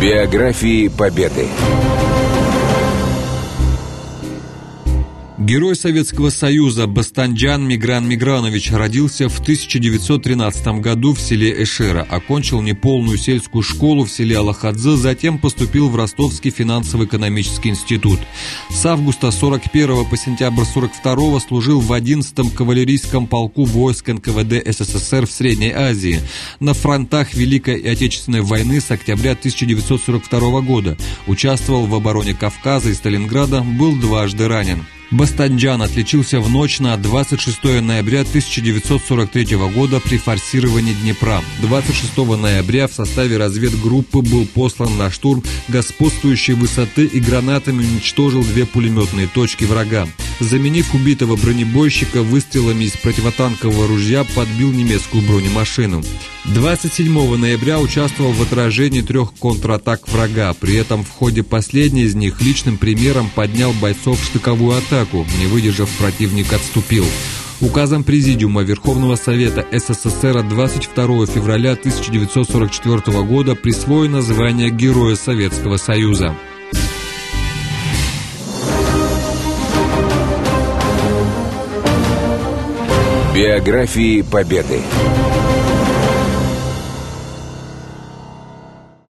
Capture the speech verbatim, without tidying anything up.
Биографии Победы. Герой Советского Союза Бастандян Мигран Мигранович родился в тысяча девятьсот тринадцатом году в селе Эшера, окончил неполную сельскую школу в селе Алахадзе, затем поступил в Ростовский финансово-экономический институт. С августа сорок первого по сентябрь сорок второго служил в одиннадцатом кавалерийском полку войск эн ка вэ дэ эс эс эс эр в Средней Азии. На фронтах Великой и Отечественной войны с октября тысяча девятьсот сорок второго года участвовал в обороне Кавказа и Сталинграда, был дважды ранен. Бастандян отличился в ночь на двадцать шестое ноября тысяча девятьсот сорок третьего года при форсировании Днепра. двадцать шестого ноября в составе разведгруппы был послан на штурм господствующей высоты и гранатами уничтожил две пулеметные точки врага. Заменив убитого бронебойщика, выстрелами из противотанкового ружья подбил немецкую бронемашину. двадцать седьмого ноября участвовал в отражении трех контратак врага. При этом в ходе последней из них личным примером поднял бойцов в штыковую атаку. Не выдержав, противник отступил. Указом Президиума Верховного Совета эс эс эс эр от двадцать второго февраля тысяча девятьсот сорок четвертого года присвоено звание Героя Советского Союза. Биографии Победы.